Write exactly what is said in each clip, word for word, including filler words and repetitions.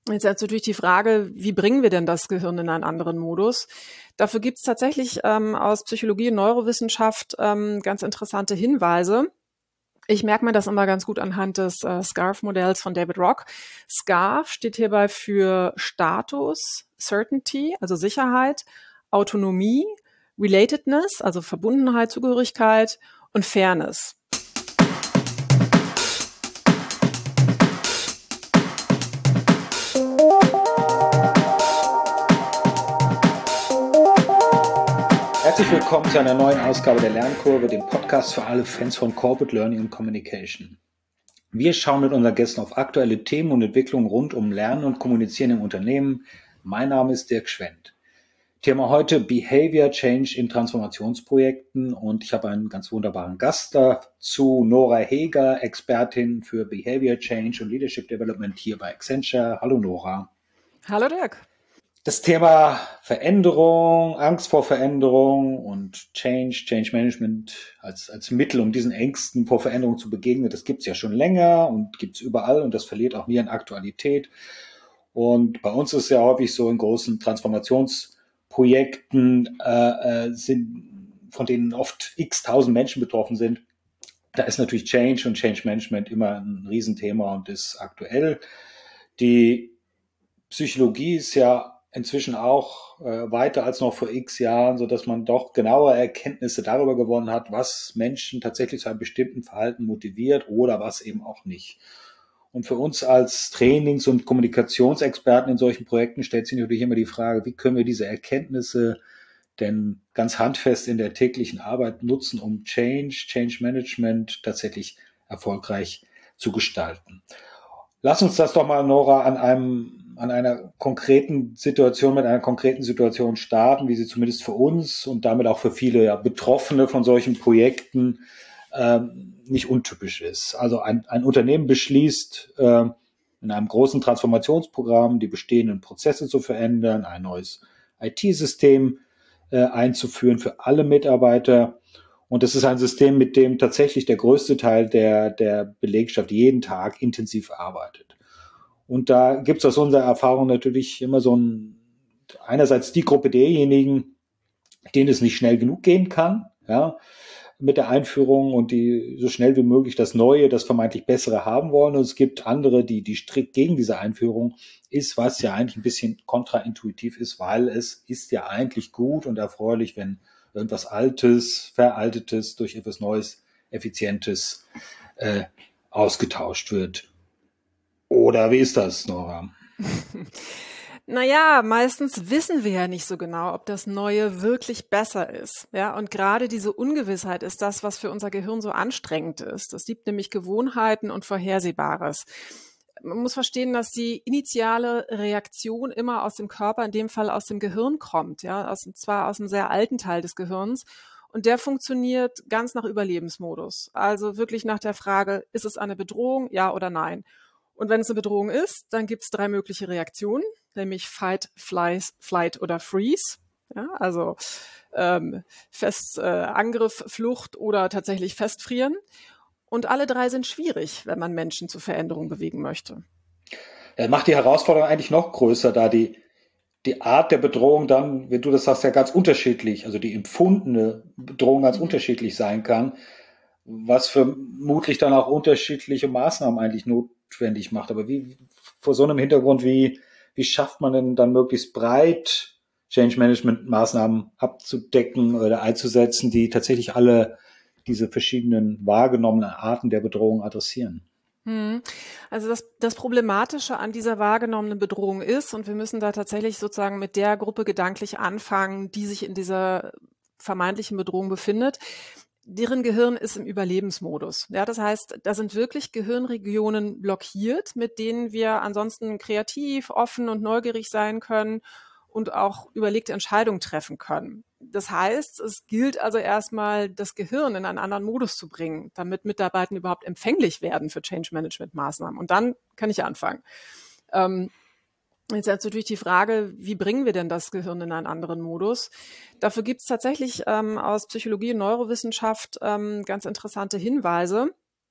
Jetzt ist natürlich die Frage, wie bringen wir denn das Gehirn in einen anderen Modus? Dafür gibt es tatsächlich ähm, aus Psychologie und Neurowissenschaft ähm, ganz interessante Hinweise. Ich merke mir das immer ganz gut anhand des äh, SCARF-Modells von David Rock. SCARF steht hierbei für Status, Certainty, also Sicherheit, Autonomie, Relatedness, also Verbundenheit, Zugehörigkeit und Fairness. Herzlich willkommen zu einer neuen Ausgabe der Lernkurve, dem Podcast für alle Fans von Corporate Learning und Communication. Wir schauen mit unseren Gästen auf aktuelle Themen und Entwicklungen rund um Lernen und Kommunizieren im Unternehmen. Mein Name ist Dirk Schwendt. Thema heute Behavior Change in Transformationsprojekten und ich habe einen ganz wunderbaren Gast dazu, Nora Heger, Expertin für Behavior Change und Leadership Development hier bei Accenture. Hallo Nora. Hallo Dirk. Das Thema Veränderung, Angst vor Veränderung und Change, Change Management als, als Mittel, um diesen Ängsten vor Veränderung zu begegnen, das gibt's ja schon länger und gibt's überall und das verliert auch nie an Aktualität. Und bei uns ist es ja häufig so, in großen Transformationsprojekten, äh, äh, sind, von denen oft x tausend Menschen betroffen sind. Da ist natürlich Change und Change Management immer ein Riesenthema und ist aktuell. Die Psychologie ist ja inzwischen auch äh, weiter als noch vor x Jahren, so dass man doch genaue Erkenntnisse darüber gewonnen hat, was Menschen tatsächlich zu einem bestimmten Verhalten motiviert oder was eben auch nicht. Und für uns als Trainings- und Kommunikationsexperten in solchen Projekten stellt sich natürlich immer die Frage, wie können wir diese Erkenntnisse denn ganz handfest in der täglichen Arbeit nutzen, um Change, Change Management tatsächlich erfolgreich zu gestalten. Lass uns das doch mal, Nora, an einem an einer konkreten Situation, mit einer konkreten Situation starten, wie sie zumindest für uns und damit auch für viele ja, Betroffene von solchen Projekten ähm, nicht untypisch ist. Also ein, ein Unternehmen beschließt äh, in einem großen Transformationsprogramm die bestehenden Prozesse zu verändern, ein neues I T-System äh, einzuführen für alle Mitarbeiter. Und das ist ein System, mit dem tatsächlich der größte Teil der, der Belegschaft jeden Tag intensiv arbeitet. Und da gibt es aus unserer Erfahrung natürlich immer so ein, einerseits die Gruppe derjenigen, denen es nicht schnell genug gehen kann, ja, mit der Einführung und die so schnell wie möglich das Neue, das vermeintlich Bessere haben wollen. Und es gibt andere, die, die strikt gegen diese Einführung ist, was ja eigentlich ein bisschen kontraintuitiv ist, weil es ist ja eigentlich gut und erfreulich, wenn irgendwas Altes, Veraltetes durch etwas Neues, Effizientes äh, ausgetauscht wird. Oder wie ist das, Nora? Naja, meistens wissen wir ja nicht so genau, ob das Neue wirklich besser ist. Ja, und gerade diese Ungewissheit ist das, was für unser Gehirn so anstrengend ist. Es gibt nämlich Gewohnheiten und Vorhersehbares. Man muss verstehen, dass die initiale Reaktion immer aus dem Körper, in dem Fall aus dem Gehirn kommt, ja, aus, und zwar aus einem sehr alten Teil des Gehirns. Und der funktioniert ganz nach Überlebensmodus. Also wirklich nach der Frage, ist es eine Bedrohung, ja oder nein? Und wenn es eine Bedrohung ist, dann gibt es drei mögliche Reaktionen, nämlich Fight, Flies, Flight oder Freeze. Ja, also ähm, Fest, äh, Angriff, Flucht oder tatsächlich Festfrieren. Und alle drei sind schwierig, wenn man Menschen zur Veränderung bewegen möchte. Das macht die Herausforderung eigentlich noch größer, da die, die Art der Bedrohung dann, wie du das sagst, ja ganz unterschiedlich, also die empfundene Bedrohung ganz mhm. unterschiedlich sein kann, was vermutlich dann auch unterschiedliche Maßnahmen eigentlich notwendig macht. Aber wie vor so einem Hintergrund, wie, wie schafft man denn dann möglichst breit Change-Management-Maßnahmen abzudecken oder einzusetzen, die tatsächlich alle diese verschiedenen wahrgenommenen Arten der Bedrohung adressieren? Also das, das Problematische an dieser wahrgenommenen Bedrohung ist, und wir müssen da tatsächlich sozusagen mit der Gruppe gedanklich anfangen, die sich in dieser vermeintlichen Bedrohung befindet, deren Gehirn ist im Überlebensmodus. Ja, das heißt, da sind wirklich Gehirnregionen blockiert, mit denen wir ansonsten kreativ, offen und neugierig sein können und auch überlegte Entscheidungen treffen können. Das heißt, es gilt also erstmal, das Gehirn in einen anderen Modus zu bringen, damit Mitarbeiter überhaupt empfänglich werden für Change-Management-Maßnahmen. Und dann kann ich anfangen. Ähm, Jetzt ist natürlich die Frage, wie bringen wir denn das Gehirn in einen anderen Modus? Dafür gibt es tatsächlich ähm, aus Psychologie und Neurowissenschaft ähm, ganz interessante Hinweise.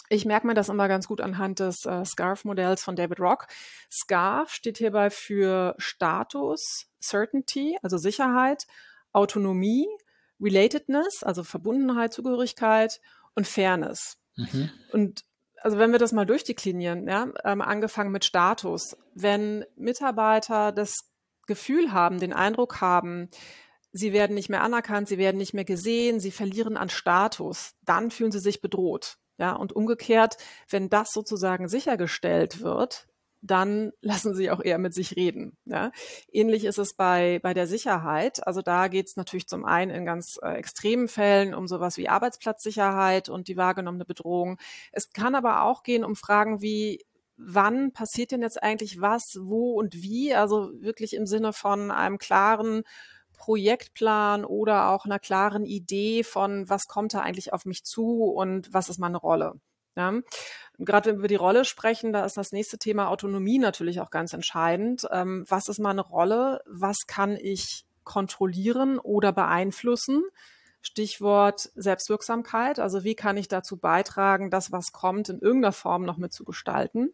Ich merke mir das immer ganz gut anhand des äh, SCARF-Modells von David Rock. SCARF steht hierbei für Status, Certainty, also Sicherheit, Autonomie, Relatedness, also Verbundenheit, Zugehörigkeit und Fairness. Mhm. Und also wenn wir das mal durchdeklinieren, ja, ähm, angefangen mit Status, wenn Mitarbeiter das Gefühl haben, den Eindruck haben, sie werden nicht mehr anerkannt, sie werden nicht mehr gesehen, sie verlieren an Status, dann fühlen sie sich bedroht. Ja, und umgekehrt, wenn das sozusagen sichergestellt wird, dann lassen sie auch eher mit sich reden. Ja. Ähnlich ist es bei, bei der Sicherheit. Also da geht es natürlich zum einen in ganz äh, extremen Fällen um sowas wie Arbeitsplatzsicherheit und die wahrgenommene Bedrohung. Es kann aber auch gehen um Fragen wie, wann passiert denn jetzt eigentlich was, wo und wie? Also wirklich im Sinne von einem klaren Projektplan oder auch einer klaren Idee von, was kommt da eigentlich auf mich zu und was ist meine Rolle. Ja. Gerade wenn wir über die Rolle sprechen, da ist das nächste Thema Autonomie natürlich auch ganz entscheidend. Ähm, was ist meine Rolle? Was kann ich kontrollieren oder beeinflussen? Stichwort Selbstwirksamkeit. Also wie kann ich dazu beitragen, das, was kommt, in irgendeiner Form noch mitzugestalten?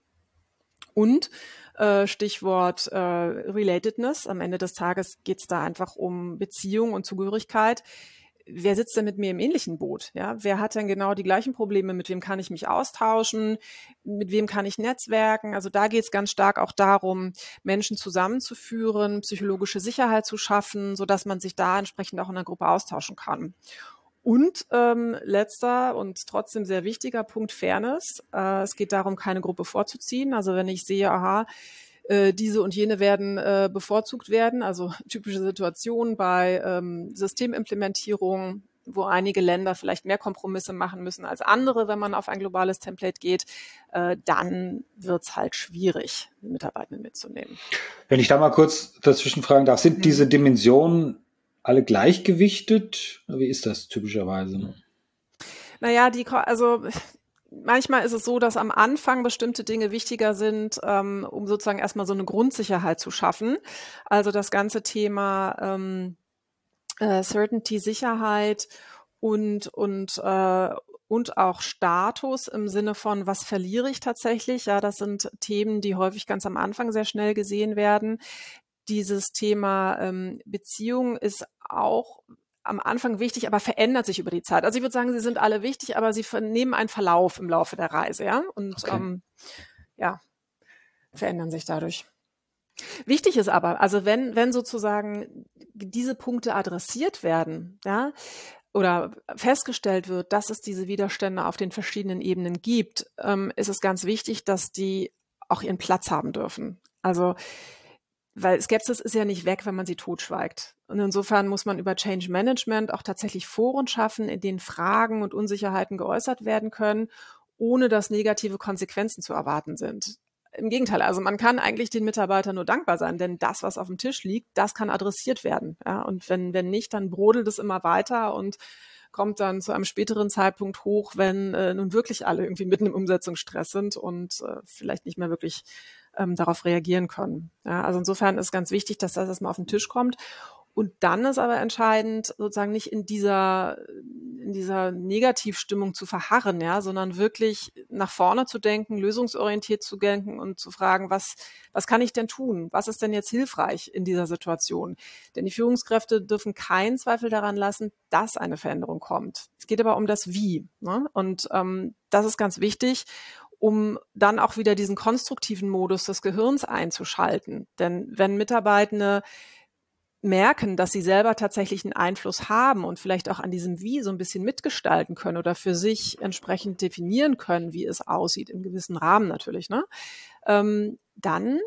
Und äh, Stichwort äh, Relatedness. Am Ende des Tages geht es da einfach um Beziehung und Zugehörigkeit. Wer sitzt denn mit mir im ähnlichen Boot? Ja, wer hat denn genau die gleichen Probleme? Mit wem kann ich mich austauschen? Mit wem kann ich netzwerken? Also da geht es ganz stark auch darum, Menschen zusammenzuführen, psychologische Sicherheit zu schaffen, sodass man sich da entsprechend auch in der Gruppe austauschen kann. Und ähm, letzter und trotzdem sehr wichtiger Punkt, Fairness. Äh, es geht darum, keine Gruppe vorzuziehen. Also wenn ich sehe, aha, äh, diese und jene werden äh, bevorzugt werden, also typische Situationen bei ähm, Systemimplementierung, wo einige Länder vielleicht mehr Kompromisse machen müssen als andere, wenn man auf ein globales Template geht, äh, dann wird's halt schwierig, die Mitarbeitenden mitzunehmen. Wenn ich da mal kurz dazwischen fragen darf, sind mhm. diese Dimensionen alle gleichgewichtet? Wie ist das typischerweise? Naja, die, also manchmal ist es so, dass am Anfang bestimmte Dinge wichtiger sind, ähm, um sozusagen erstmal so eine Grundsicherheit zu schaffen. Also das ganze Thema ähm, äh, Certainty, Sicherheit und und äh, und auch Status im Sinne von, was verliere ich tatsächlich? Ja, das sind Themen, die häufig ganz am Anfang sehr schnell gesehen werden. Dieses Thema ähm, Beziehung ist auch am Anfang wichtig, aber verändert sich über die Zeit. Also ich würde sagen, sie sind alle wichtig, aber sie nehmen einen Verlauf im Laufe der Reise, ja, und okay. ähm, ja, verändern sich dadurch. Wichtig ist aber, also wenn wenn sozusagen diese Punkte adressiert werden, ja, oder festgestellt wird, dass es diese Widerstände auf den verschiedenen Ebenen gibt, ähm, ist es ganz wichtig, dass die auch ihren Platz haben dürfen. Also weil Skepsis ist ja nicht weg, wenn man sie totschweigt. Und insofern muss man über Change Management auch tatsächlich Foren schaffen, in denen Fragen und Unsicherheiten geäußert werden können, ohne dass negative Konsequenzen zu erwarten sind. Im Gegenteil, also man kann eigentlich den Mitarbeitern nur dankbar sein, denn das, was auf dem Tisch liegt, das kann adressiert werden. Ja, und wenn, wenn nicht, dann brodelt es immer weiter und kommt dann zu einem späteren Zeitpunkt hoch, wenn äh, nun wirklich alle irgendwie mitten im Umsetzungsstress sind und äh, vielleicht nicht mehr wirklich ähm, darauf reagieren können. Ja, also insofern ist ganz wichtig, dass das erstmal auf den Tisch kommt. Und dann ist aber entscheidend, sozusagen nicht in dieser, in dieser Negativstimmung zu verharren, ja, sondern wirklich nach vorne zu denken, lösungsorientiert zu denken und zu fragen, was, was kann ich denn tun? Was ist denn jetzt hilfreich in dieser Situation? Denn die Führungskräfte dürfen keinen Zweifel daran lassen, dass eine Veränderung kommt. Es geht aber um das Wie, ne? Und ähm, das ist ganz wichtig, um dann auch wieder diesen konstruktiven Modus des Gehirns einzuschalten. Denn wenn Mitarbeitende merken, dass sie selber tatsächlich einen Einfluss haben und vielleicht auch an diesem Wie so ein bisschen mitgestalten können oder für sich entsprechend definieren können, wie es aussieht, im gewissen Rahmen natürlich, ne? Ähm, dann,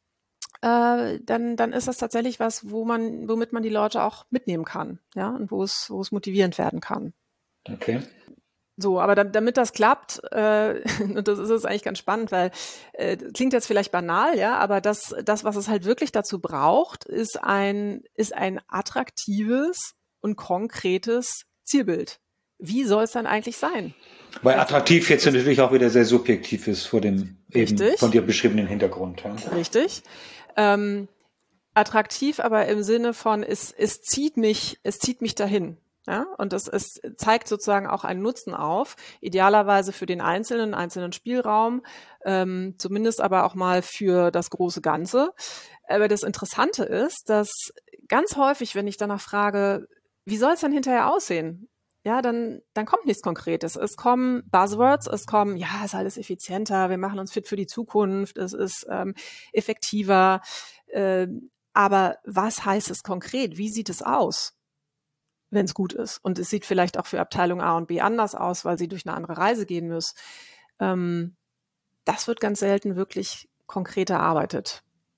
äh, dann, dann ist das tatsächlich was, wo man, womit man die Leute auch mitnehmen kann, ja, und wo es, wo es motivierend werden kann. Okay. So, aber da, damit das klappt, äh, und das ist es eigentlich ganz spannend, weil äh, klingt jetzt vielleicht banal, ja, aber das, das, was es halt wirklich dazu braucht, ist ein, ist ein attraktives und konkretes Zielbild. Wie soll es dann eigentlich sein? Weil attraktiv jetzt natürlich auch wieder sehr subjektiv ist vor dem eben Richtig. Von dir beschriebenen Hintergrund. Ja. Richtig. Ähm, attraktiv, aber im Sinne von, es, es zieht mich, es zieht mich dahin. Ja, und es, es zeigt sozusagen auch einen Nutzen auf, idealerweise für den einzelnen, einzelnen Spielraum, ähm, zumindest aber auch mal für das große Ganze. Aber das Interessante ist, dass ganz häufig, wenn ich danach frage, wie soll es denn hinterher aussehen? Ja, dann, dann kommt nichts Konkretes. Es kommen Buzzwords, es kommen, ja, es ist alles effizienter, wir machen uns fit für die Zukunft, es ist ähm, effektiver. Äh, aber was heißt es konkret? Wie sieht es aus, wenn es gut ist? Und es sieht vielleicht auch für Abteilung A und B anders aus, weil sie durch eine andere Reise gehen müssen. Ähm, das wird ganz selten wirklich konkret erarbeitet.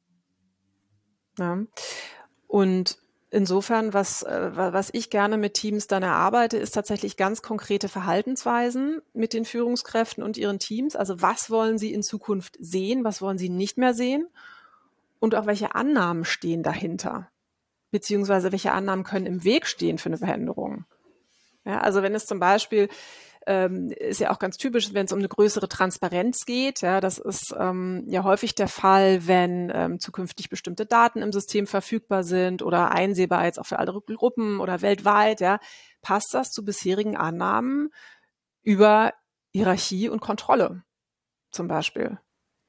Ja. Und insofern, was, äh, was ich gerne mit Teams dann erarbeite, ist tatsächlich ganz konkrete Verhaltensweisen mit den Führungskräften und ihren Teams. Also was wollen sie in Zukunft sehen, was wollen sie nicht mehr sehen und auch welche Annahmen stehen dahinter, beziehungsweise welche Annahmen können im Weg stehen für eine Veränderung. Ja, also wenn es zum Beispiel ähm, ist ja auch ganz typisch, wenn es um eine größere Transparenz geht. Ja, das ist ähm, ja häufig der Fall, wenn ähm, zukünftig bestimmte Daten im System verfügbar sind oder einsehbar jetzt auch für andere Gruppen oder weltweit. Ja, passt das zu bisherigen Annahmen über Hierarchie und Kontrolle zum Beispiel?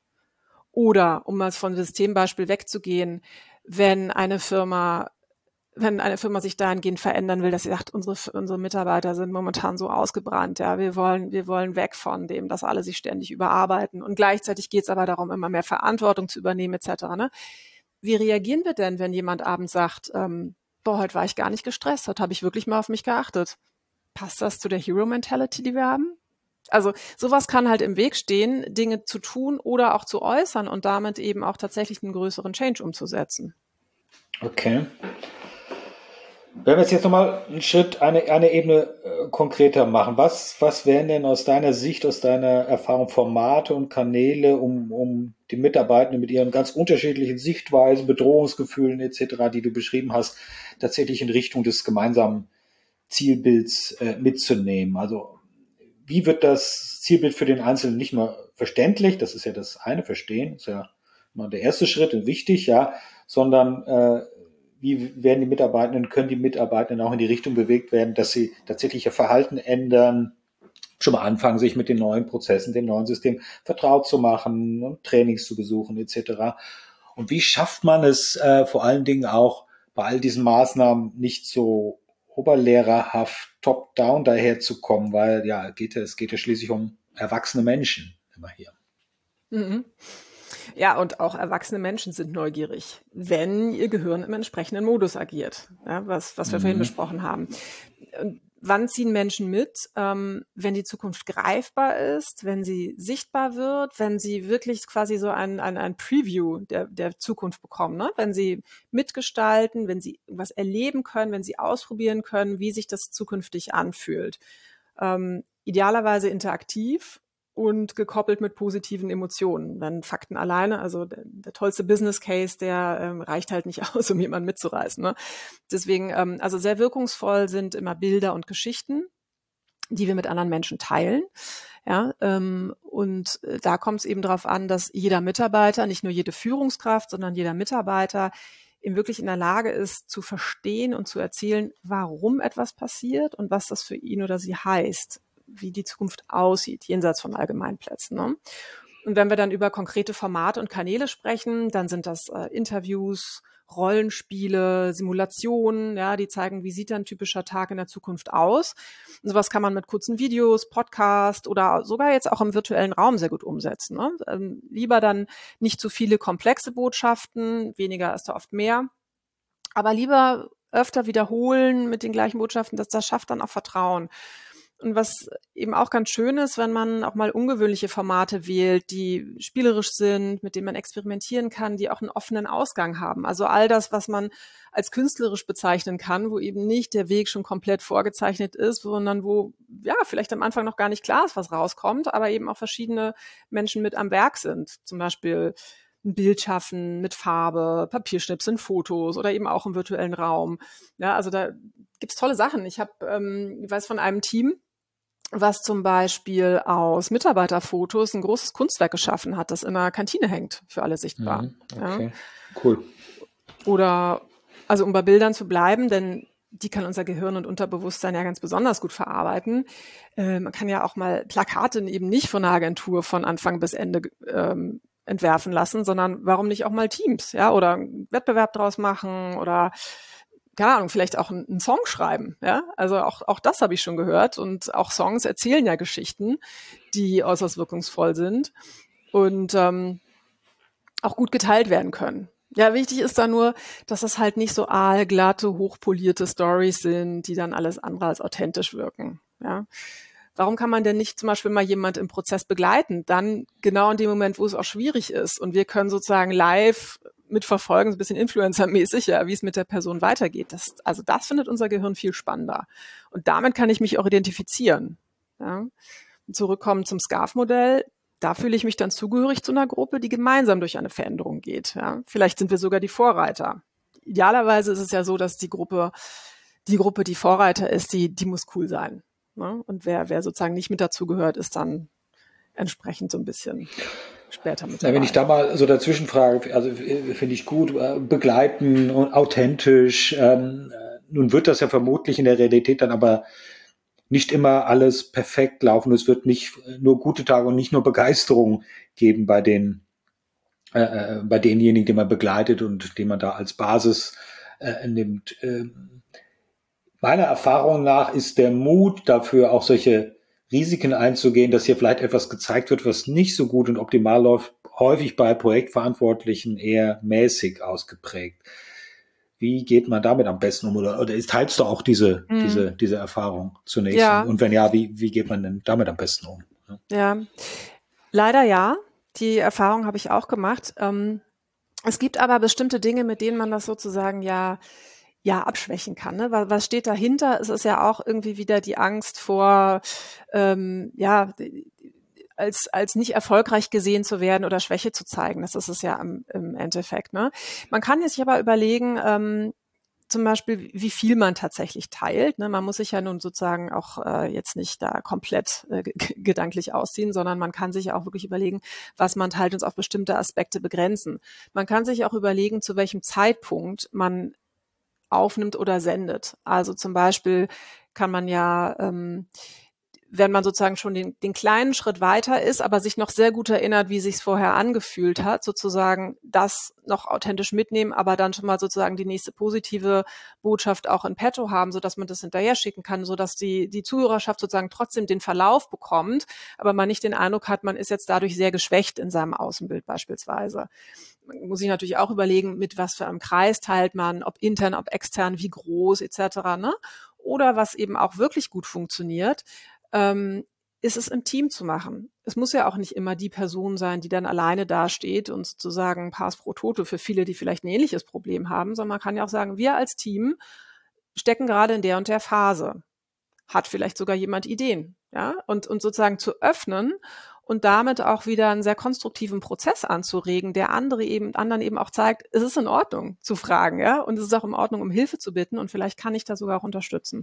Oder um mal von Systembeispiel wegzugehen, wenn eine Firma wenn eine Firma sich dahingehend verändern will, dass sie sagt, unsere, unsere Mitarbeiter sind momentan so ausgebrannt, ja, wir wollen, wir wollen weg von dem, dass alle sich ständig überarbeiten und gleichzeitig geht es aber darum, immer mehr Verantwortung zu übernehmen et cetera. Ne? Wie reagieren wir denn, wenn jemand abends sagt, ähm, boah, heute war ich gar nicht gestresst, heute habe ich wirklich mal auf mich geachtet? Passt das zu der Hero-Mentality, die wir haben? Also sowas kann halt im Weg stehen, Dinge zu tun oder auch zu äußern und damit eben auch tatsächlich einen größeren Change umzusetzen. Okay. Wenn wir jetzt nochmal einen Schritt, eine, eine Ebene äh, konkreter machen, was, was wären denn aus deiner Sicht, aus deiner Erfahrung Formate und Kanäle, um, um die Mitarbeitenden mit ihren ganz unterschiedlichen Sichtweisen, Bedrohungsgefühlen et cetera, die du beschrieben hast, tatsächlich in Richtung des gemeinsamen Zielbilds äh, mitzunehmen? Also wie wird das Zielbild für den Einzelnen nicht nur verständlich, das ist ja das eine, Verstehen, ist ja mal der erste Schritt und wichtig, ja, sondern äh, wie werden die Mitarbeitenden, können die Mitarbeitenden auch in die Richtung bewegt werden, dass sie tatsächlich ihr Verhalten ändern, schon mal anfangen, sich mit den neuen Prozessen, dem neuen System vertraut zu machen und Trainings zu besuchen et cetera. Und wie schafft man es äh, vor allen Dingen auch bei all diesen Maßnahmen nicht so oberlehrerhaft top-down daherzukommen, weil ja, geht ja, es geht ja schließlich um erwachsene Menschen immer hier. Mhm. Ja, und auch erwachsene Menschen sind neugierig, wenn ihr Gehirn im entsprechenden Modus agiert, ja, was, was wir mhm. vorhin besprochen haben. Und wann ziehen Menschen mit? Ähm, wenn die Zukunft greifbar ist, wenn sie sichtbar wird, wenn sie wirklich quasi so ein, ein, ein Preview der, der Zukunft bekommen, ne? Wenn sie mitgestalten, wenn sie was erleben können, wenn sie ausprobieren können, wie sich das zukünftig anfühlt. Ähm, idealerweise interaktiv und gekoppelt mit positiven Emotionen. Dann Fakten alleine, also der, der tollste Business Case, der ähm, reicht halt nicht aus, um jemanden mitzureißen. Ne? Deswegen, ähm, also sehr wirkungsvoll sind immer Bilder und Geschichten, die wir mit anderen Menschen teilen. Ja, ähm, und äh, da kommt es eben darauf an, dass jeder Mitarbeiter, nicht nur jede Führungskraft, sondern jeder Mitarbeiter eben wirklich in der Lage ist, zu verstehen und zu erzählen, warum etwas passiert und was das für ihn oder sie heißt, wie die Zukunft aussieht, jenseits von Allgemeinplätzen. Ne? Und wenn wir dann über konkrete Formate und Kanäle sprechen, dann sind das äh, Interviews, Rollenspiele, Simulationen, ja, die zeigen, wie sieht ein typischer Tag in der Zukunft aus. Und sowas kann man mit kurzen Videos, Podcast oder sogar jetzt auch im virtuellen Raum sehr gut umsetzen. Ne? Ähm, lieber dann nicht zu viele komplexe Botschaften, weniger ist da oft mehr, aber lieber öfter wiederholen mit den gleichen Botschaften, das, das schafft dann auch Vertrauen. Und was eben auch ganz schön ist, wenn man auch mal ungewöhnliche Formate wählt, die spielerisch sind, mit denen man experimentieren kann, die auch einen offenen Ausgang haben. Also all das, was man als künstlerisch bezeichnen kann, wo eben nicht der Weg schon komplett vorgezeichnet ist, sondern wo ja vielleicht am Anfang noch gar nicht klar ist, was rauskommt, aber eben auch verschiedene Menschen mit am Werk sind. Zum Beispiel ein Bild schaffen mit Farbe, Papierschnipseln, Fotos oder eben auch im virtuellen Raum. Ja, also da gibt's tolle Sachen. Ich habe, ähm, ich weiß von einem Team, was zum Beispiel aus Mitarbeiterfotos ein großes Kunstwerk geschaffen hat, das in einer Kantine hängt, für alle sichtbar. Mhm, okay, ja. Cool. Oder, also um bei Bildern zu bleiben, denn die kann unser Gehirn und Unterbewusstsein ja ganz besonders gut verarbeiten. Äh, man kann ja auch mal Plakate eben nicht von einer Agentur von Anfang bis Ende ähm, entwerfen lassen, sondern warum nicht auch mal Teams, ja, oder einen Wettbewerb draus machen oder keine Ahnung, vielleicht auch einen Song schreiben, ja. Also auch, auch das habe ich schon gehört. Und auch Songs erzählen ja Geschichten, die äußerst wirkungsvoll sind und ähm, auch gut geteilt werden können. Ja, wichtig ist da nur, dass das halt nicht so aalglatte, hochpolierte Storys sind, die dann alles andere als authentisch wirken, ja. Warum kann man denn nicht zum Beispiel mal jemand im Prozess begleiten? Dann genau in dem Moment, wo es auch schwierig ist. Und wir können sozusagen live mitverfolgen, so ein bisschen Influencer-mäßig, ja, wie es mit der Person weitergeht. Das, also das findet unser Gehirn viel spannender. Und damit kann ich mich auch identifizieren. Ja. Und zurückkommen zum Scarf-Modell. Da fühle ich mich dann zugehörig zu einer Gruppe, die gemeinsam durch eine Veränderung geht. Ja. Vielleicht sind wir sogar die Vorreiter. Idealerweise ist es ja so, dass die Gruppe, die Gruppe, die Vorreiter ist, die, die muss cool sein. Ne? Und wer, wer sozusagen nicht mit dazugehört, ist dann entsprechend so ein bisschen später mit dabei. Ja, wenn ich da mal so dazwischen frage, also finde ich gut, begleiten und authentisch. Ähm, nun wird das ja vermutlich in der Realität dann aber nicht immer alles perfekt laufen. Es wird nicht nur gute Tage und nicht nur Begeisterung geben bei den äh, bei denjenigen, die man begleitet und die man da als Basis äh, nimmt. Ähm, meiner Erfahrung nach ist der Mut dafür, auch solche Risiken einzugehen, dass hier vielleicht etwas gezeigt wird, was nicht so gut und optimal läuft, häufig bei Projektverantwortlichen eher mäßig ausgeprägt. Wie geht man damit am besten um? Oder, oder teilst du auch diese, mhm. diese, diese Erfahrung zunächst? Ja. Und wenn ja, wie, wie geht man denn damit am besten um? Ja, leider ja. Die Erfahrung habe ich auch gemacht. Ähm, es gibt aber bestimmte Dinge, mit denen man das sozusagen ja ja abschwächen kann. Ne? Was, was steht dahinter? Es ist ja auch irgendwie wieder die Angst vor, ähm, ja, als als nicht erfolgreich gesehen zu werden oder Schwäche zu zeigen. Das ist es ja im, im Endeffekt. Ne? Man kann sich aber überlegen, ähm, zum Beispiel, wie viel man tatsächlich teilt. Ne? Man muss sich ja nun sozusagen auch äh, jetzt nicht da komplett äh, g- gedanklich ausziehen, sondern man kann sich auch wirklich überlegen, was man teilt, und auf bestimmte Aspekte begrenzen. Man kann sich auch überlegen, zu welchem Zeitpunkt man aufnimmt oder sendet. Also zum Beispiel kann man ja, ähm, wenn man sozusagen schon den, den kleinen Schritt weiter ist, aber sich noch sehr gut erinnert, wie sich's vorher angefühlt hat, sozusagen das noch authentisch mitnehmen, aber dann schon mal sozusagen die nächste positive Botschaft auch in petto haben, sodass man das hinterher schicken kann, sodass die, die Zuhörerschaft sozusagen trotzdem den Verlauf bekommt, aber man nicht den Eindruck hat, man ist jetzt dadurch sehr geschwächt in seinem Außenbild beispielsweise. Man muss sich natürlich auch überlegen, mit was für einem Kreis teilt man, ob intern, ob extern, wie groß et cetera. Ne? Oder was eben auch wirklich gut funktioniert, ähm, ist es im Team zu machen. Es muss ja auch nicht immer die Person sein, die dann alleine dasteht und sozusagen Pass pro Toto für viele, die vielleicht ein ähnliches Problem haben, sondern man kann ja auch sagen, wir als Team stecken gerade in der und der Phase. Hat vielleicht sogar jemand Ideen, ja? Und, und sozusagen zu öffnen und damit auch wieder einen sehr konstruktiven Prozess anzuregen, der andere eben, anderen eben auch zeigt, es ist in Ordnung zu fragen, ja, und es ist auch in Ordnung, um Hilfe zu bitten, und vielleicht kann ich da sogar auch unterstützen.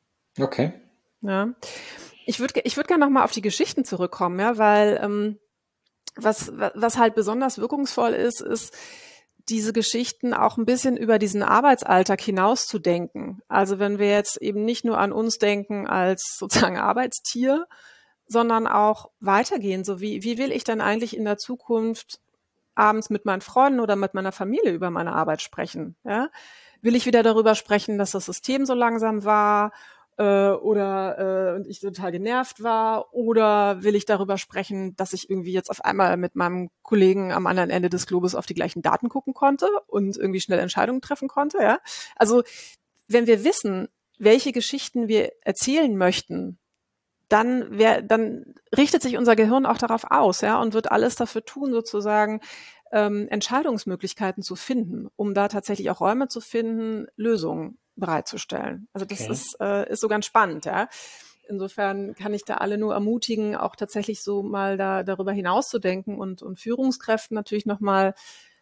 Okay. Ja. Ich würde, ich würde gerne nochmal auf die Geschichten zurückkommen, ja, weil ähm, was, was halt besonders wirkungsvoll ist, ist, diese Geschichten auch ein bisschen über diesen Arbeitsalltag hinaus zu denken. Also wenn wir jetzt eben nicht nur an uns denken als sozusagen Arbeitstier, sondern auch weitergehen. So wie, wie will ich denn eigentlich in der Zukunft abends mit meinen Freunden oder mit meiner Familie über meine Arbeit sprechen? Ja? Will ich wieder darüber sprechen, dass das System so langsam war äh, oder äh, und ich total genervt war? Oder will ich darüber sprechen, dass ich irgendwie jetzt auf einmal mit meinem Kollegen am anderen Ende des Globus auf die gleichen Daten gucken konnte und irgendwie schnell Entscheidungen treffen konnte? Ja? Also wenn wir wissen, welche Geschichten wir erzählen möchten, dann wär, dann richtet sich unser Gehirn auch darauf aus, ja, und wird alles dafür tun, sozusagen ähm, Entscheidungsmöglichkeiten zu finden, um da tatsächlich auch Räume zu finden, Lösungen bereitzustellen. Also das Okay. ist äh, ist so ganz spannend, ja. Insofern kann ich da alle nur ermutigen, auch tatsächlich so mal da darüber hinauszudenken und und Führungskräften natürlich nochmal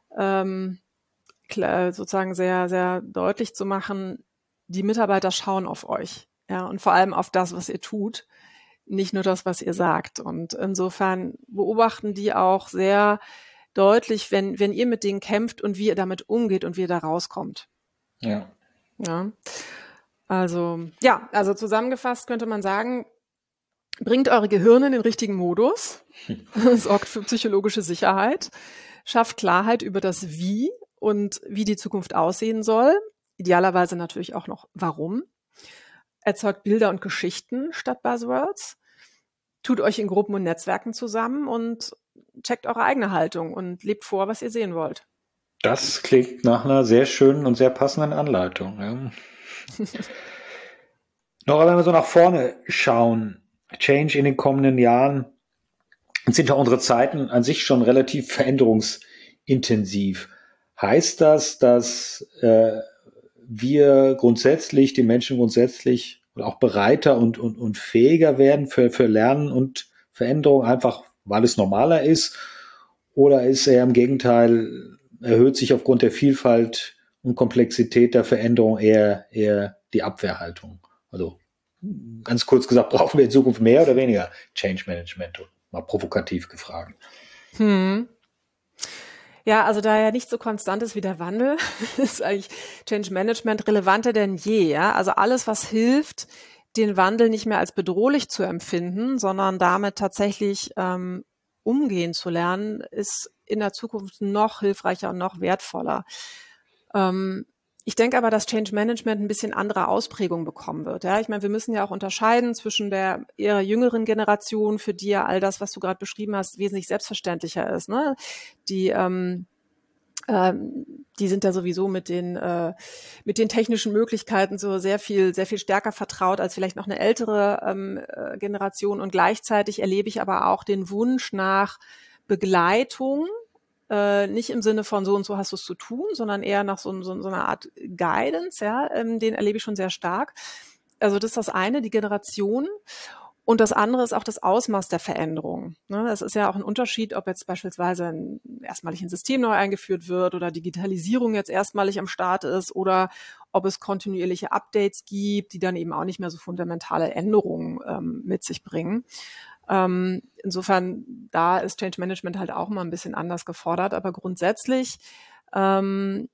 ähm, klar, sozusagen sehr sehr deutlich zu machen: Die Mitarbeiter schauen auf euch, ja, und vor allem auf das, was ihr tut. Nicht nur das, was ihr sagt. Und insofern beobachten die auch sehr deutlich, wenn, wenn ihr mit denen kämpft und wie ihr damit umgeht und wie ihr da rauskommt. Ja. Ja. Also, ja, also zusammengefasst könnte man sagen, bringt eure Gehirne in den richtigen Modus, sorgt für psychologische Sicherheit, schafft Klarheit über das Wie und wie die Zukunft aussehen soll, idealerweise natürlich auch noch warum, erzeugt Bilder und Geschichten statt Buzzwords, tut euch in Gruppen und Netzwerken zusammen und checkt eure eigene Haltung und lebt vor, was ihr sehen wollt. Das klingt nach einer sehr schönen und sehr passenden Anleitung. Ja. Noch wenn wir so nach vorne schauen, Change in den kommenden Jahren, sind ja unsere Zeiten an sich schon relativ veränderungsintensiv. Heißt das, dass äh, wir grundsätzlich, die Menschen grundsätzlich auch bereiter und, und, und fähiger werden für, für Lernen und Veränderung, einfach weil es normaler ist? Oder ist eher im Gegenteil, erhöht sich aufgrund der Vielfalt und Komplexität der Veränderung eher, eher die Abwehrhaltung? Also ganz kurz gesagt, brauchen wir in Zukunft mehr oder weniger Change Management? Mal provokativ gefragt. Hm. Ja, also da er nicht so konstant ist wie der Wandel, ist eigentlich Change Management relevanter denn je. Ja? Also alles, was hilft, den Wandel nicht mehr als bedrohlich zu empfinden, sondern damit tatsächlich ähm, umgehen zu lernen, ist in der Zukunft noch hilfreicher und noch wertvoller. Ähm, Ich denke aber, dass Change Management ein bisschen andere Ausprägung bekommen wird. Ja, ich meine, wir müssen ja auch unterscheiden zwischen der eher jüngeren Generation, für die ja all das, was du gerade beschrieben hast, wesentlich selbstverständlicher ist. Ne? Die ähm, ähm, die sind ja sowieso mit den äh, mit den technischen Möglichkeiten so sehr viel sehr viel stärker vertraut als vielleicht noch eine ältere ähm, äh, Generation. Und gleichzeitig erlebe ich aber auch den Wunsch nach Begleitung. Äh, nicht im Sinne von so und so hast du es zu tun, sondern eher nach so, so, so einer Art Guidance, ja, ähm, den erlebe ich schon sehr stark. Also das ist das eine, die Generation. Und das andere ist auch das Ausmaß der Veränderung. Ne, es ist ja auch ein Unterschied, ob jetzt beispielsweise ein, erstmalig ein System neu eingeführt wird oder Digitalisierung jetzt erstmalig am Start ist oder ob es kontinuierliche Updates gibt, die dann eben auch nicht mehr so fundamentale Änderungen ähm, mit sich bringen. Ähm, insofern, da ist Change Management halt auch mal ein bisschen anders gefordert, aber grundsätzlich ähm,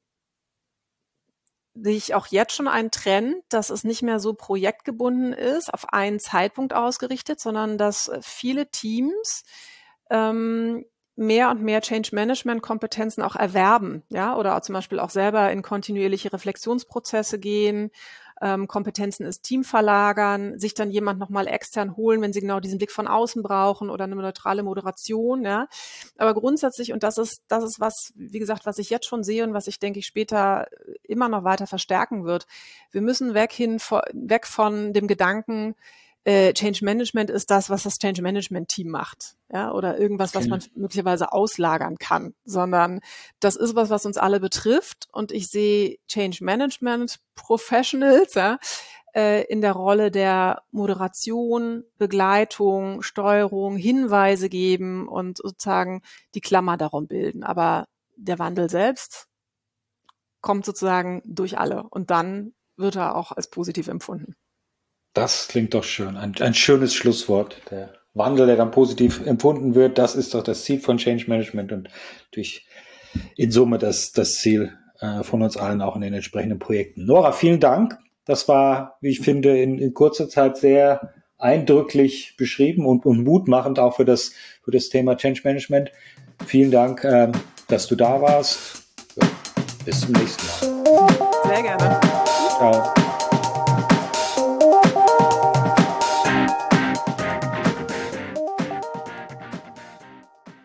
sehe ich auch jetzt schon einen Trend, dass es nicht mehr so projektgebunden ist, auf einen Zeitpunkt ausgerichtet, sondern dass viele Teams ähm, mehr und mehr Change-Management-Kompetenzen auch erwerben, ja, oder auch zum Beispiel auch selber in kontinuierliche Reflexionsprozesse gehen, ähm, Kompetenzen ins Team verlagern, sich dann jemand nochmal extern holen, wenn sie genau diesen Blick von außen brauchen oder eine neutrale Moderation, ja. Aber grundsätzlich, und das ist, das ist was, wie gesagt, was ich jetzt schon sehe und was ich, denke ich, später immer noch weiter verstärken wird. Wir müssen weg hin, weg von dem Gedanken, äh, Change Management ist das, was das Change Management Team macht, ja, oder irgendwas, was man möglicherweise auslagern kann, sondern das ist was, was uns alle betrifft. Und ich sehe Change Management Professionals, ja, äh, in der Rolle der Moderation, Begleitung, Steuerung, Hinweise geben und sozusagen die Klammer darum bilden. Aber der Wandel selbst kommt sozusagen durch alle und dann wird er auch als positiv empfunden. Das klingt doch schön. Ein, ein schönes Schlusswort. Der Wandel, der dann positiv empfunden wird, das ist doch das Ziel von Change Management und natürlich in Summe das, das Ziel äh, von uns allen auch in den entsprechenden Projekten. Nora, vielen Dank. Das war, wie ich finde, in, in kurzer Zeit sehr eindrücklich beschrieben und, und mutmachend auch für das, für das Thema Change Management. Vielen Dank, ähm, dass du da warst. Ja, bis zum nächsten Mal. Sehr gerne. Ciao.